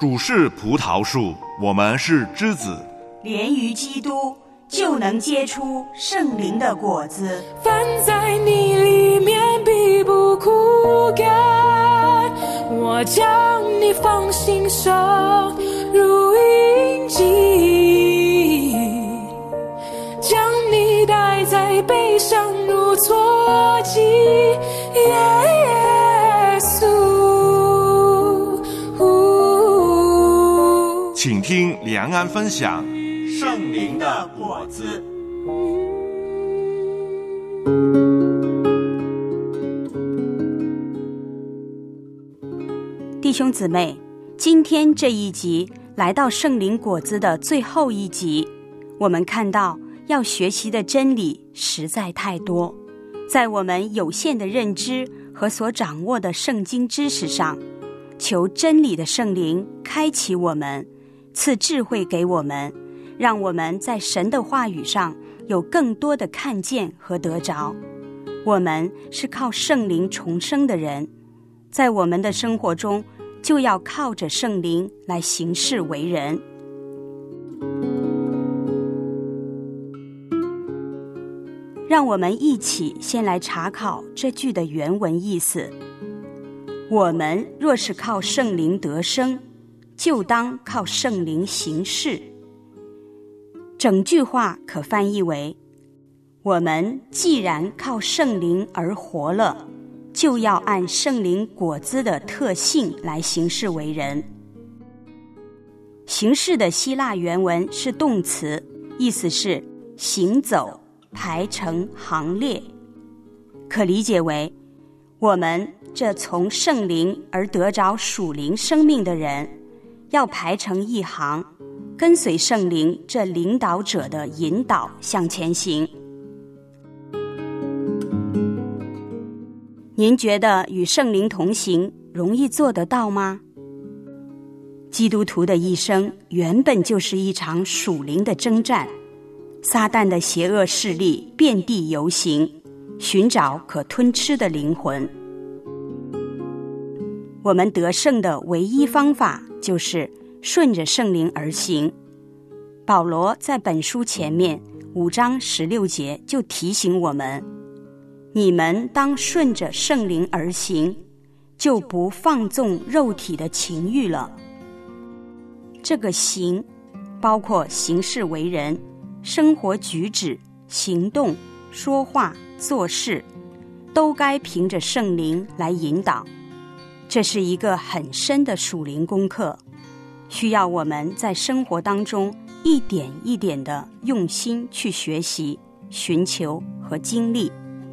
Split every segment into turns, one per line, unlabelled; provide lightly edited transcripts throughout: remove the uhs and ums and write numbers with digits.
主是葡萄树，我们是枝子，
连于基督，就能结出圣灵的果子。
凡在你里面必不枯干，我将你放心上如印记，将你带在背上如坐骑，耶稣。
请听良安分享
圣灵的果子。
弟兄姊妹，今天这一集来到圣灵果子的最后一集，我们看到要学习的真理实在太多，在我们有限的认知和所掌握的圣经知识上，求真理的圣灵开启我们，赐智慧给我们，让我们在神的话语上有更多的看见和得着。我们是靠圣灵重生的人，在我们的生活中就要靠着圣灵来行事为人。让我们一起先来查考这句的原文意思。我们若是靠圣灵得生，就当靠圣灵行事。整句话可翻译为：我们既然靠圣灵而活了，就要按圣灵果子的特性来行事为人。行事的希腊原文是动词，意思是行走、排成行列，可理解为我们这从圣灵而得着属灵生命的人，要排成一行，跟随圣灵这领导者的引导向前行。您觉得与圣灵同行容易做得到吗？基督徒的一生原本就是一场属灵的征战，撒旦的邪恶势力遍地游行，寻找可吞吃的灵魂。我们得胜的唯一方法就是顺着圣灵而行。保罗在本书前面5章16节就提醒我们，你们当顺着圣灵而行，就不放纵肉体的情欲了。这个行包括行事为人、生活举止、行动、说话、做事，都该凭着圣灵来引导。这是一个很深的属灵功课，需要我们在生活当中一点一点的用心去学习、寻求和经历。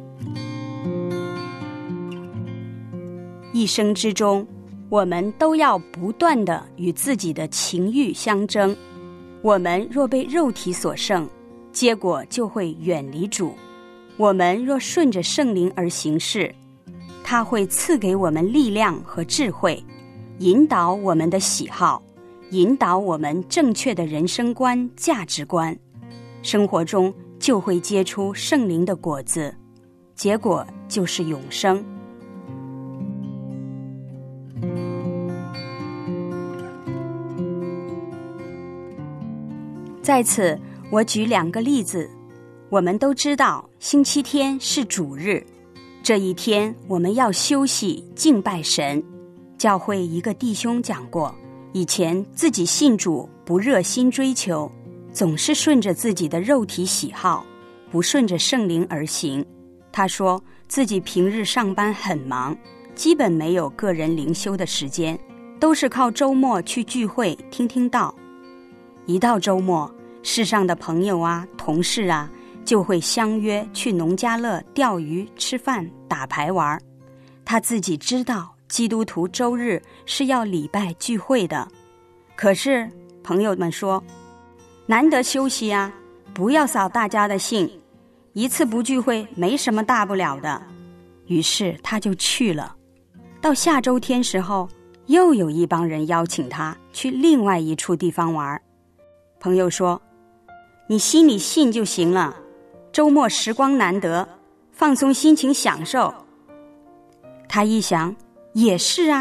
一生之中，我们都要不断地与自己的情欲相争。我们若被肉体所胜，结果就会远离主。我们若顺着圣灵而行事，他会赐给我们力量和智慧，引导我们的喜好，引导我们正确的人生观、价值观，生活中就会结出圣灵的果子，结果就是永生。在此，我举2个例子。我们都知道星期天是主日，这一天我们要休息敬拜神。教会一个弟兄讲过，以前自己信主不热心追求，总是顺着自己的肉体喜好，不顺着圣灵而行。他说自己平日上班很忙，基本没有个人灵修的时间，都是靠周末去聚会听听道。一到周末，世上的朋友啊、同事啊，就会相约去农家乐钓鱼、吃饭、打牌玩。他自己知道基督徒周日是要礼拜聚会的，可是朋友们说，难得休息啊，不要扫大家的兴，一次不聚会没什么大不了的。于是他就去了。到下周天时候，又有一帮人邀请他去另外一处地方玩。朋友说，你心里信就行了，周末时光难得，放松心情享受。他一想，也是啊，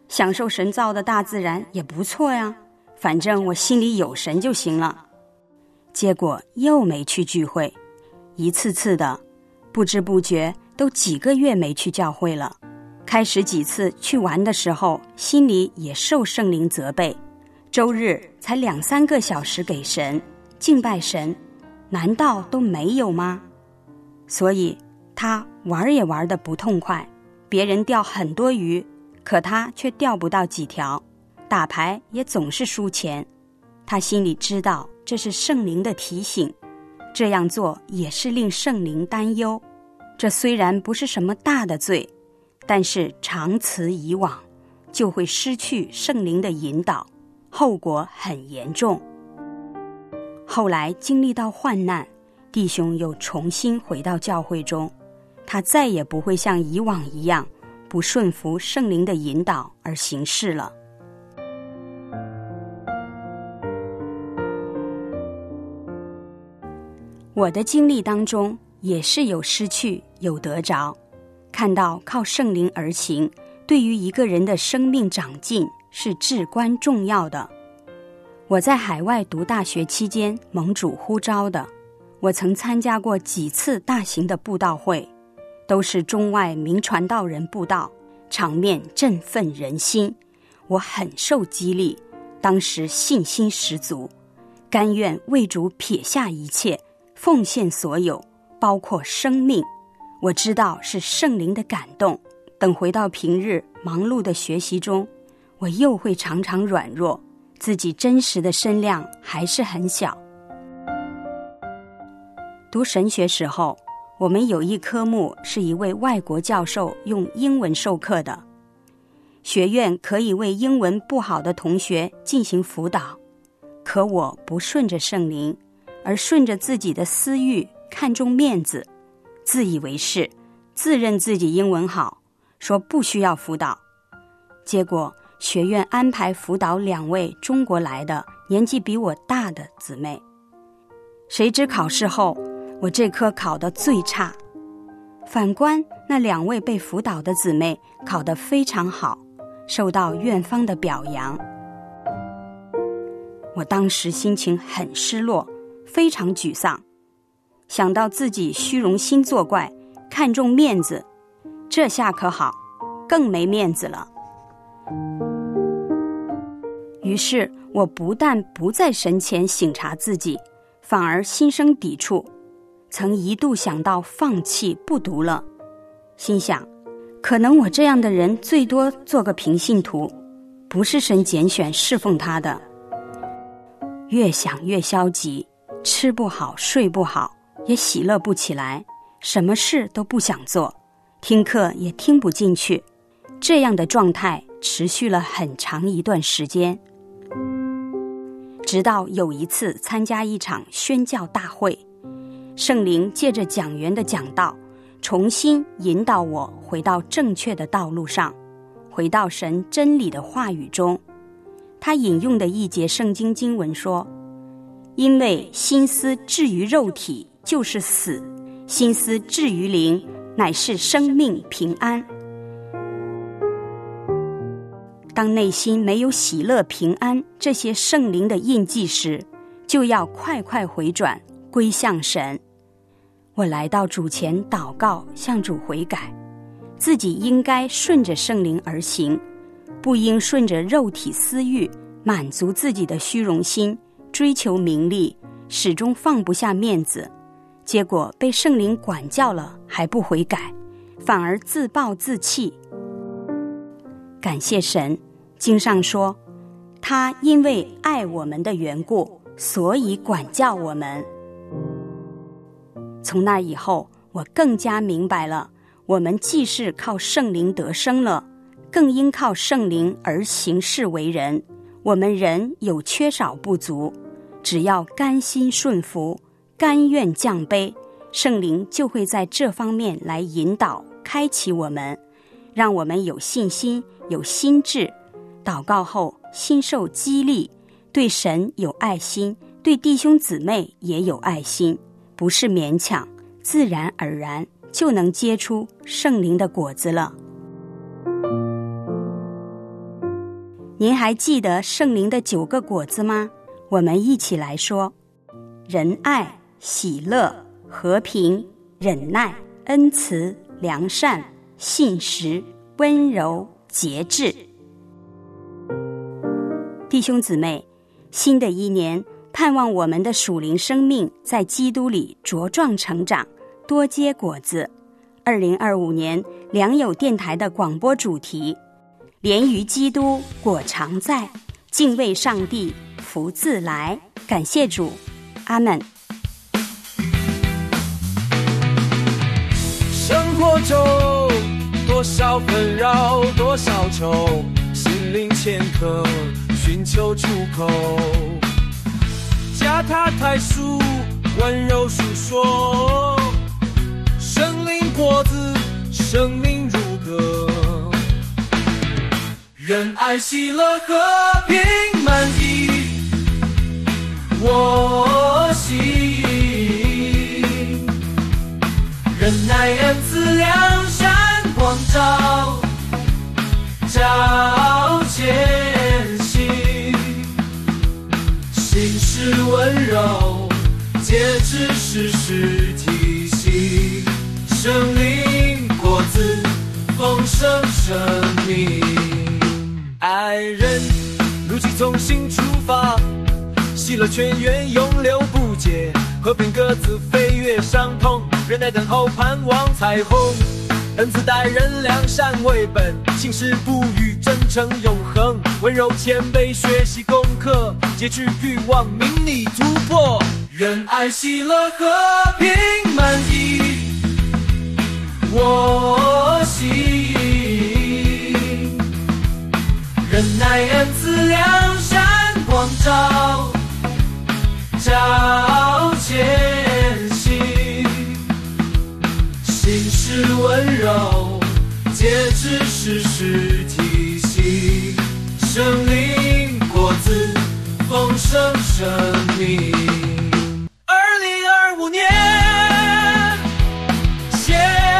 享受神造的大自然也不错呀，反正我心里有神就行了。结果又没去聚会，一次次的，不知不觉都几个月没去教会了。开始几次去玩的时候，心里也受圣灵责备，周日才2-3个小时给神敬拜神，难道都没有吗？所以他玩也玩得不痛快，别人钓很多鱼，可他却钓不到几条，打牌也总是输钱。他心里知道这是圣灵的提醒，这样做也是令圣灵担忧。这虽然不是什么大的罪，但是长此以往，就会失去圣灵的引导，后果很严重。后来经历到患难，弟兄又重新回到教会中，他再也不会像以往一样不顺服圣灵的引导而行事了。我的经历当中也是有失去有得着，看到靠圣灵而行对于一个人的生命长进是至关重要的。我在海外读大学期间蒙主呼召的，我曾参加过几次大型的布道会，都是中外名传道人布道，场面振奋人心，我很受激励，当时信心十足，甘愿为主撇下一切，奉献所有，包括生命。我知道是圣灵的感动，等回到平日忙碌的学习中，我又会常常软弱，自己真实的身量还是很小。读神学时候，我们有一科目是一位外国教授用英文授课的，学院可以为英文不好的同学进行辅导，可我不顺着圣灵，而顺着自己的私欲，看重面子，自以为是，自认自己英文好，说不需要辅导。结果学院安排辅导2位中国来的年纪比我大的姊妹，谁知考试后我这科考得最差，反观那2位被辅导的姊妹考得非常好，受到院方的表扬。我当时心情很失落，非常沮丧，想到自己虚荣心作怪，看重面子，这下可好，更没面子了。于是我不但不在神前省察自己，反而心生抵触，曾一度想到放弃不读了，心想可能我这样的人最多做个平信徒，不是神拣选侍奉他的。越想越消极，吃不好睡不好，也喜乐不起来，什么事都不想做，听课也听不进去，这样的状态持续了很长一段时间。直到有一次参加一场宣教大会，圣灵借着讲员的讲道，重新引导我回到正确的道路上，回到神真理的话语中。他引用的一节圣经经文说，因为心思置于肉体就是死，心思置于灵乃是生命平安。当内心没有喜乐平安这些圣灵的印记时，就要快快回转归向神。我来到主前祷告，向主悔改，自己应该顺着圣灵而行，不应顺着肉体私欲，满足自己的虚荣心，追求名利，始终放不下面子，结果被圣灵管教了还不悔改，反而自暴自弃。感谢神，经上说，他因为爱我们的缘故，所以管教我们。从那以后，我更加明白了，我们既是靠圣灵得生了，更应靠圣灵而行事为人。我们人有缺少不足，只要甘心顺服，甘愿降卑，圣灵就会在这方面来引导开启我们，让我们有信心，有心智，祷告后心受激励，对神有爱心，对弟兄姊妹也有爱心，不是勉强，自然而然就能结出圣灵的果子了。 您还记得圣灵的9个果子吗？我们一起来说：仁爱、喜乐、和平、忍耐、恩慈、良善、信实、温柔、节制。弟兄姊妹，新的一年，盼望我们的属灵生命在基督里茁壮成长，多结果子。2025年良友电台的广播主题：连于基督，果常在，敬畏上帝，福自来。感谢主，阿们。
生活中多少纷扰，多少愁，心灵前渴，寻求出口。加他太书，温柔诉说，生灵果子，生命如歌。仁爱喜乐和平满溢，我心。忍耐恩慈良善光照，照前行。心是温柔，节制时时提醒。生灵果子，丰盛生命。爱人如期从心出发，喜乐泉源永流不竭。和平各自飞越伤痛，忍耐等候盼望彩虹。恩慈待人，良善为本，信实不渝，真诚永恒。温柔谦卑，学习功课，戒去欲望，明理突破。仁爱喜乐和平满溢，我心。忍耐恩慈良善光照，照前行。心是温柔，节制时时提醒。生灵果子，丰盛生命。2025年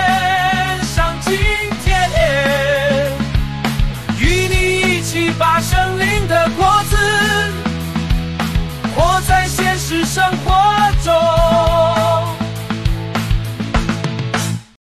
献上今天，与你一起把生